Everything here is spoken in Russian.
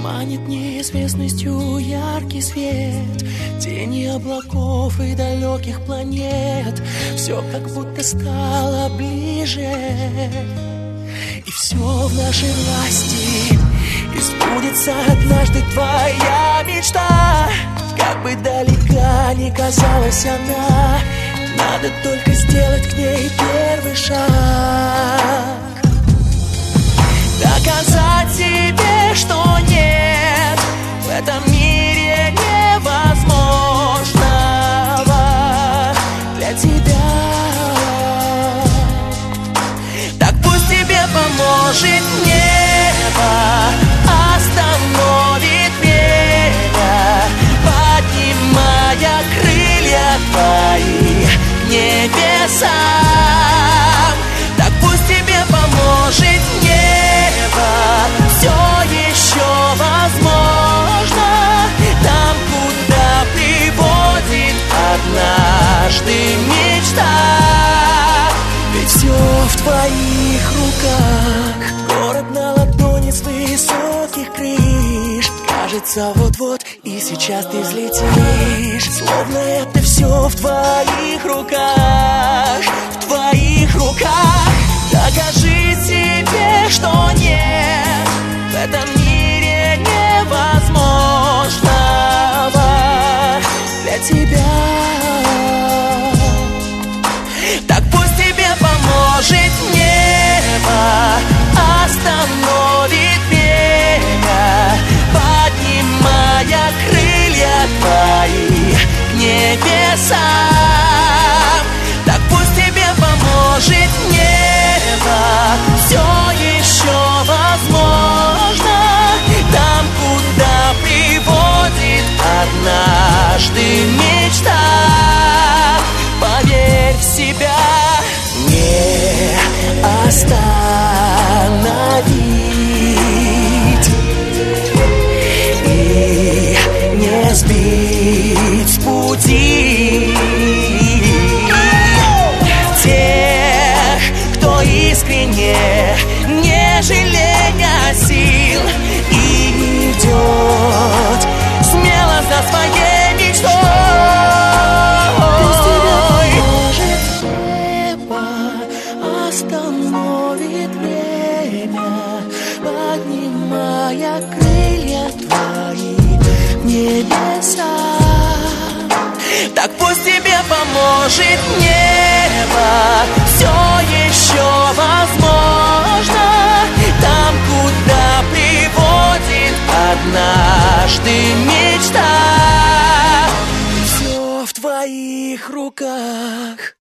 Манит неизвестностью яркий свет, тени облаков и далеких планет. Все как будто стало ближе, и все в нашей власти. И сбудется однажды твоя мечта. Как бы далека ни казалась она, надо только сделать к ней первый шаг. Доказать себе, что нет в этом мире невозможного для тебя. Так пусть тебе поможет небо, остановит время, поднимая крылья твои к небесам. Так пусть тебе поможет небо, все еще возможно, там, куда приводит однажды мечта. Ведь все в твоих руках, город на ладони с высоких крыш. Кажется, вот-вот и сейчас ты взлетишь, словно это все в твоих руках, в твоих руках. Докажи себе, что нет в этом мире невозможного для тебя. Так пусть тебе поможет небо, остановит время, поднимая крылья твои к небесам. Так пусть тебе поможет небо, все еще возможно, там, куда приводит однажды мечта. Поверь в себя, не остановить и не сбить с пути тех, кто искренне, не жалея сил, идет смело за своей мечтой. Остановит время, поднимая крылья твои в небеса. Так пусть тебе поможет небо, все еще возможно, там, куда приводит однажды мечта. Все в твоих руках.